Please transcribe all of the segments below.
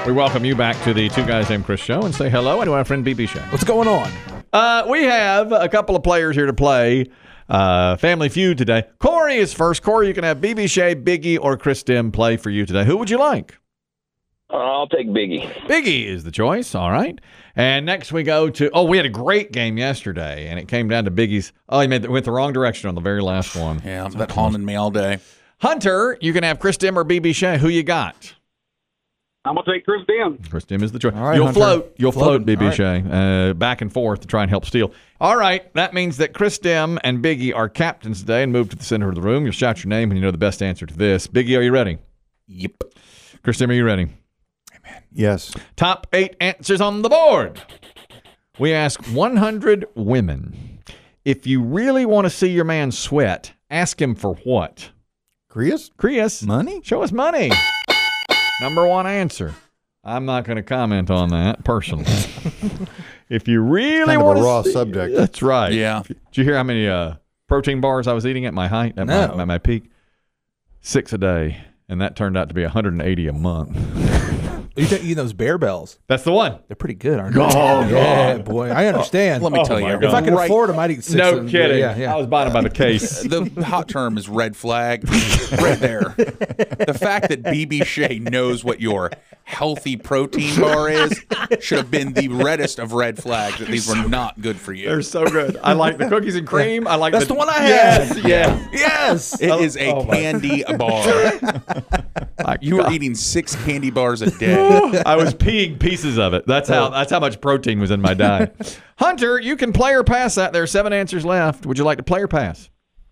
We welcome you back to the Two Guys Named Chris show and say hello to our friend BB Shea. What's going on? We have a couple of players here to play Family Feud today. Corey is first. Corey, you can have BB Shea, Biggie, or Chris Dim play for you today. Who would you like? I'll take Biggie. Biggie is the choice. All right. And next we go to, we had a great game yesterday, and it came down to Biggie's. Oh, he went the wrong direction on the very last one. Yeah, that haunted me all day. Hunter, you can have Chris Dim or BB Shea. Who you got? I'm going to take Chris Dim. Chris Dim is the choice. All right, You'll Hunter. float. You'll float, BB All right. Shea, back and forth to try and help steal. All right. That means that Chris Dim and Biggie are captains today and move to the center of the room. You'll shout your name when you know the best answer to this. Biggie, are you ready? Yep. Chris Dim, are you ready? Yes. Top 8 answers on the board. We ask 100 women, if you really want to see your man sweat, ask him for what? Chris? Money? Show us money. Number one answer. I'm not going to comment on that personally. If you really Kind of want a to raw see, subject. That's right. Yeah. Did you hear how many protein bars I was eating at my height, at No. my peak? 6 a day, and that turned out to be 180 a month. You eat those bear bells? That's the one. They're pretty good, aren't they? Oh, Yeah, boy. I understand. Let me tell you. If I could afford them, I'd eat 6 No of them. kidding. Yeah. I was buying them by the case. The hot term is red flag right there. The fact that BB Shea knows what your healthy protein bar is should have been the reddest of red flags that these were not good for you. They're so good. I like the cookies and cream. I like That's the one I had. Yes. Yes. It is a candy bar. You were eating 6 candy bars a day. I was peeing pieces of it. That's how much protein was in my diet. Hunter, you can play or pass that. There are 7 answers left. Would you like to play or pass?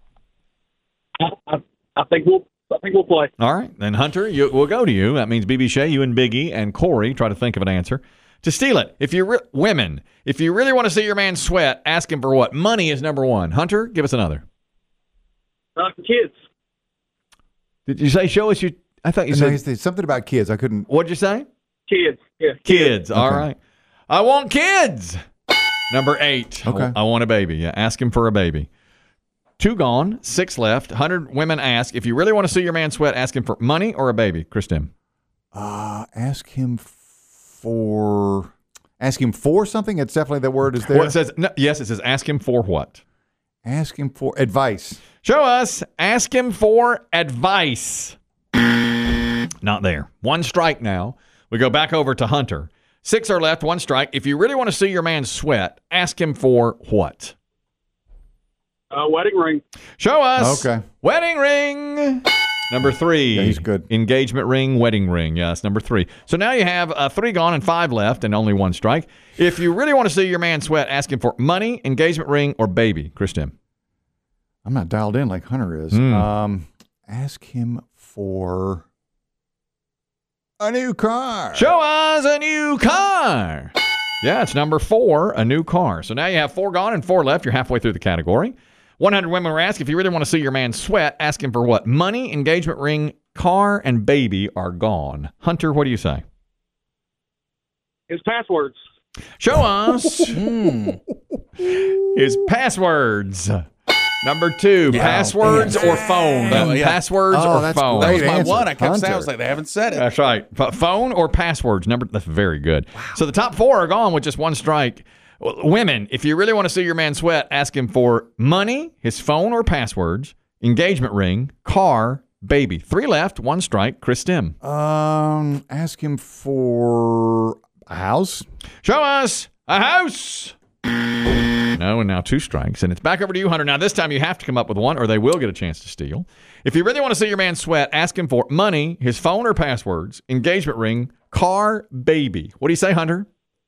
I think we'll play. All right. Then, Hunter, we'll go to you. That means BB Shea, you and Biggie, and Corey try to think of an answer. To steal it, women, if you really want to see your man sweat, ask him for what? Money is number one. Hunter, give us another. Kids. Did you say show us you? I thought you No, said. something about kids. I couldn't. What'd you say? Kids. Yeah. Kids. All right. I want kids. Number 8. Okay. I want a baby. Yeah. Ask him for a baby. 2 gone. 6 left. 100 women ask. If you really want to see your man sweat, ask him for money or a baby. Chris Dim. Ask him for something. It's definitely the word is there. Well, it says, no, yes, it says ask him for what? Ask him for advice. Show us. Ask him for advice. Not there. 1 strike now. We go back over to Hunter. 6 are left. 1 strike. If you really want to see your man sweat, ask him for what? Wedding ring. Show us. Okay. Wedding ring. Number 3. Yeah, he's good. Engagement ring, wedding ring. Yes, number 3. So now you have 3 gone and 5 left and only 1 strike. If you really want to see your man sweat, ask him for money, engagement ring, or baby. Chris Dim. I'm not dialed in like Hunter is. Ask him for a new car. Show us a new car. Yeah, it's number 4, a new car. So now you have 4 gone and 4 left. You're halfway through the category. 100 women were asked, if you really want to see your man sweat, ask him for what? Money, engagement ring, car, and baby are gone. Hunter, what do you say? His passwords. Show us his passwords. Number 2, passwords or phone. Passwords or that's phone. That was Great my answer, one. I kept saying, I Hunter. was like, they haven't said it. That's right. Phone or passwords. That's very good. So the top 4 are gone with just 1 strike. Women, if you really want to see your man sweat, ask him for money, his phone or passwords, engagement ring, car, baby. 3 left, 1 strike. Chris Dim. Ask him for a house. Show us a house. No, and now 2 strikes. And it's back over to you, Hunter. Now, this time you have to come up with 1 or they will get a chance to steal. If you really want to see your man sweat, ask him for money, his phone or passwords, engagement ring, car, baby. What do you say, Hunter?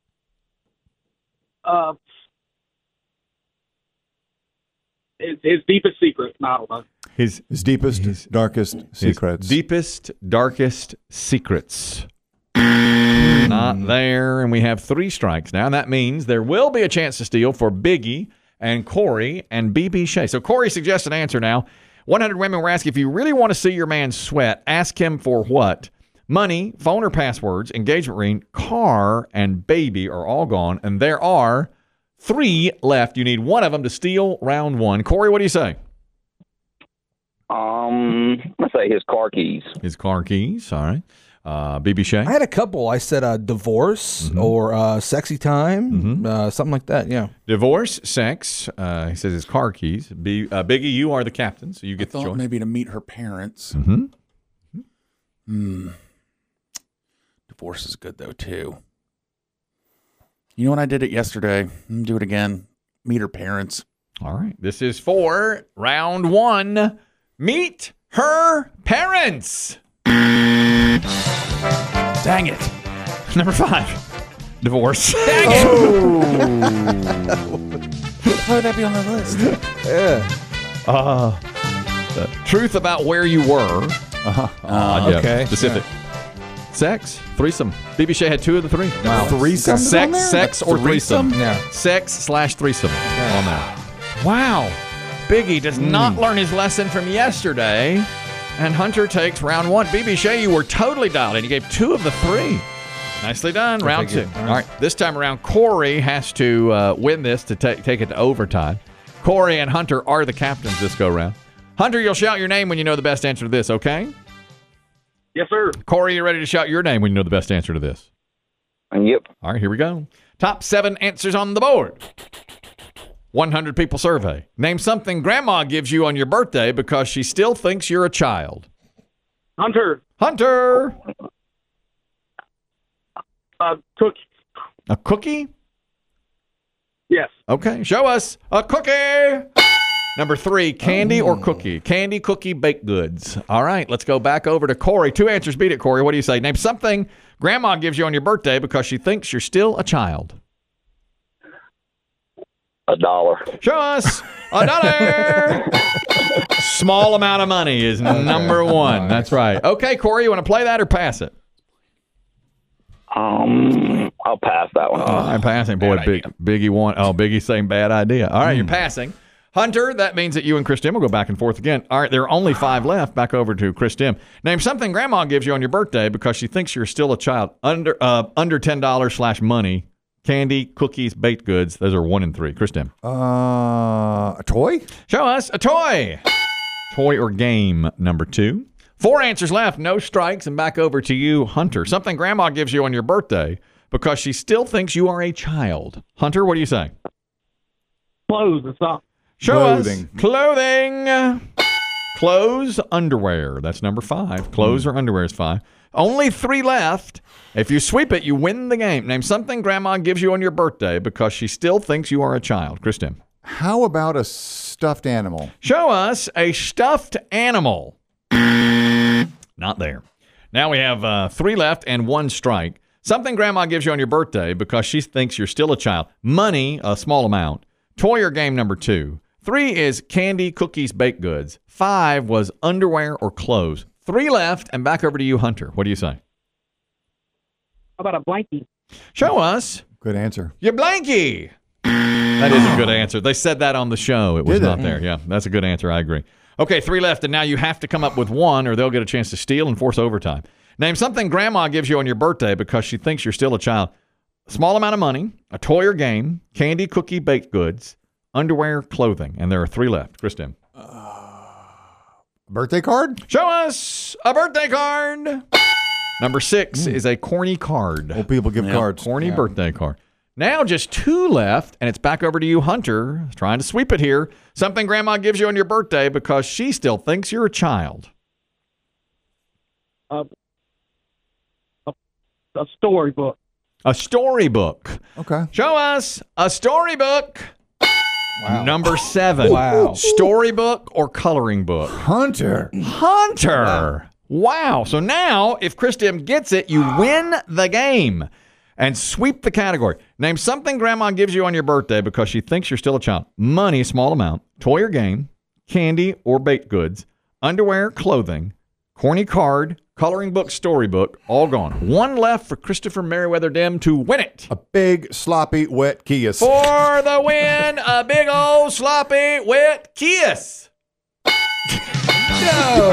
His deepest secret. I don't know. His His darkest secrets. deepest, darkest secrets. Not there. And we have 3 strikes now. And that means there will be a chance to steal for Biggie and Corey and BB Shea. So Corey suggests an answer now. 100 women were asked, if you really want to see your man sweat, ask him for what? Money, phone or passwords, engagement ring, car, and baby are all gone. And there are 3 left. You need 1 of them to steal round 1. Corey, what do you say? Let's say his car keys. His car keys. All right. BB Shea? I had a couple. I said divorce or sexy time, something like that. Yeah. Divorce, sex. He says his car keys. Biggie, you are the captain, so you get the choice. Maybe to meet her parents. Divorce is good, though, too. You know what? I did it yesterday. Do it again. Meet her parents. All right. This is for round 1. Meet her parents. Dang it. Number 5. Divorce. Dang it. How would that be on the list? Yeah. The truth about where you were. Okay. Specific. Sex, threesome. BB Shea had 2 of the 3. Wow. Threesome? Sex or threesome. Yeah. Sex/threesome on that. Wow. Biggie does not learn his lesson from yesterday, and Hunter takes round 1. BB Shea, you were totally dialed in. You gave 2 of the 3. Nicely done. Round 2. All right. This time around, Corey has to win this to take it to overtime. Corey and Hunter are the captains this go-round. Hunter, you'll shout your name when you know the best answer to this, okay? Yes, sir. Corey, you ready to shout your name when you know the best answer to this? Yep. All right, here we go. Top 7 answers on the board. 100 people survey. Name something Grandma gives you on your birthday because she still thinks you're a child. Hunter. Cookie. A cookie? Yes. Okay, show us a cookie. Number 3, candy or cookie? Candy, cookie, baked goods. All right, let's go back over to Corey. 2 answers beat it, Corey. What do you say? Name something Grandma gives you on your birthday because she thinks you're still a child. $1. Show us $1. Small amount of money is number 1. That's right. Okay, Corey, you want to play that or pass it? I'll pass that one. I'm passing. Boy, Biggie won. Oh, Biggie saying bad idea. All right, you're passing. Hunter, that means that you and Chris Dim will go back and forth again. All right, there are only 5 left. Back over to Chris Dim. Name something Grandma gives you on your birthday because she thinks you're still a child. Under $10/money. Candy, cookies, baked goods. Those are 1 and 3. Chris Dim. A toy? Show us a toy. Toy or game, number 2. 4 answers left. No strikes. And back over to you, Hunter. Something Grandma gives you on your birthday because she still thinks you are a child. Hunter, what do you say? Clothes or something. Show Clothing. us clothing. Clothes, underwear. That's number 5. Clothes or underwear is 5. Only 3 left. If you sweep it, you win the game. Name something Grandma gives you on your birthday because she still thinks you are a child. Chris Dim. How about a stuffed animal? Show us a stuffed animal. Not there. Now we have 3 left and 1 strike. Something Grandma gives you on your birthday because she thinks you're still a child. Money, a small amount. Toy or game, number 2. 3 is candy, cookies, baked goods. 5 was underwear or clothes. 3 left, and back over to you, Hunter. What do you say? How about a blankie? Show us Good answer. your blankie. That is a good answer. They said that on the show. It was not there. Yeah, that's a good answer. I agree. Okay, 3 left, and now you have to come up with 1 or they'll get a chance to steal and force overtime. Name something Grandma gives you on your birthday because she thinks you're still a child. A small amount of money, a toy or game, candy, cookie, baked goods, underwear, clothing. And there are 3 left. Chris Dim. Birthday card? Show us a birthday card. Number 6 is a corny card. Old people give cards. Corny birthday card. Now just 2 left, and it's back over to you, Hunter, trying to sweep it here. Something Grandma gives you on your birthday because she still thinks you're a child. A storybook. A storybook. Okay. Show us a storybook. Wow. Number 7. Wow. Storybook or coloring book? Hunter. Hunter. Wow. So now, if Chris Dim gets it, you win the game and sweep the category. Name something Grandma gives you on your birthday because she thinks you're still a child. Money, small amount. Toy or game. Candy or baked goods. Underwear, clothing. Corny card. Coloring book, storybook. All gone. 1 left for Christopher Merriweather Dim to win it. A big, sloppy, wet kiss. For the win, a big old sloppy wet kiss. No.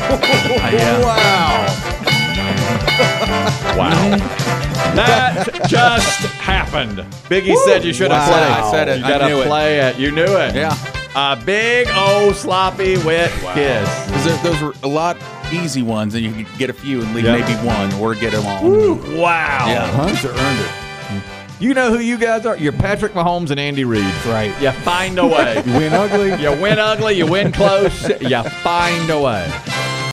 Wow. Wow. That just happened. Biggie said you should have played. I said it. You I got to knew it. play it. You knew it. Yeah. A big old sloppy wet kiss. Because those were a lot easy ones, and you can get a few and leave maybe one or get them all. Wow. Yeah. Hunter earned it. You know who you guys are? You're Patrick Mahomes and Andy Reid. Right. You find a way. You win ugly. You win ugly, you win close, you find a way.